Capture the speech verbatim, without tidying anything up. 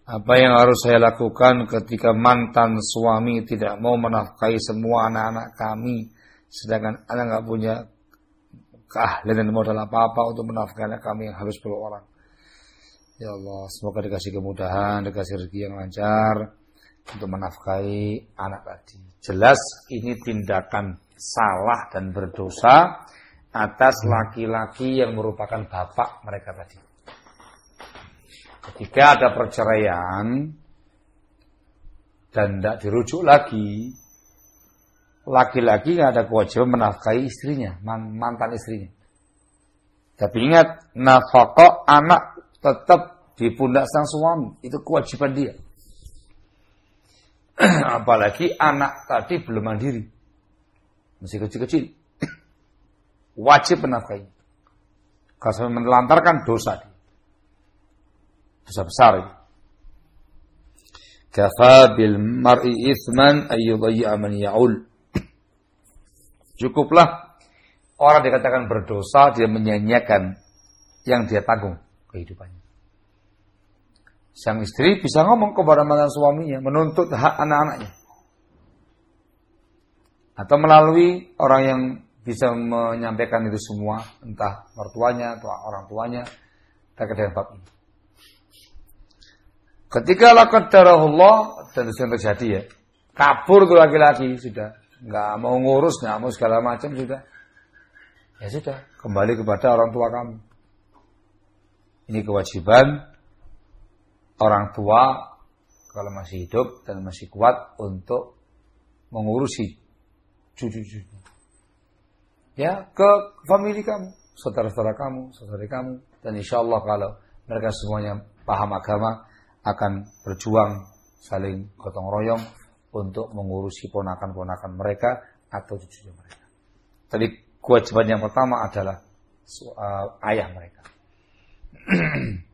Apa yang harus saya lakukan ketika mantan suami tidak mau menafkahi semua anak-anak kami, sedangkan anak nggak punya keahlian dan modal apa-apa untuk menafkahi anak kami yang harus perlu orang. Ya Allah, semoga dikasih kemudahan, dikasih rezeki yang lancar untuk menafkahi anak tadi. Jelas ini tindakan salah dan berdosa atas laki-laki yang merupakan bapak mereka tadi. Ketika ada perceraian dan tidak dirujuk lagi, laki-laki tidak ada kewajiban menafkahi istrinya, mantan istrinya. Tapi ingat, nafkah anak tetap di pundak sang suami, itu kewajiban dia. Apalagi anak tadi belum mandiri, masih kecil-kecil, wajib menafkahi. Kalau sampai menelantarkan dosa dia. Dosa besar. Kafa bil mar'i itsman ay yudayya man ya'ul. Cukuplah orang dikatakan berdosa dia menyanyiakan yang dia tanggung kehidupannya. Sang istri bisa ngomong kepada mantan suaminya menuntut hak anak-anaknya. Atau melalui orang yang bisa menyampaikan itu semua, entah mertuanya atau orang tuanya terkait dengan bab ini. Ketika laqad darahullah dan itu yang terjadi ya, kabur tuh laki-laki sudah, nggak mau ngurus, nggak mau segala macam sudah, ya sudah kembali kepada orang tua kamu. Ini kewajiban orang tua kalau masih hidup dan masih kuat untuk mengurusi cucu-cucu. Ya ke famili kamu, saudara-saudara kamu, saudari kamu, dan insya Allah kalau mereka semuanya paham agama, akan berjuang saling gotong royong untuk mengurusi ponakan-ponakan mereka atau cucunya mereka. Tadi kewajiban yang pertama adalah uh, ayah mereka.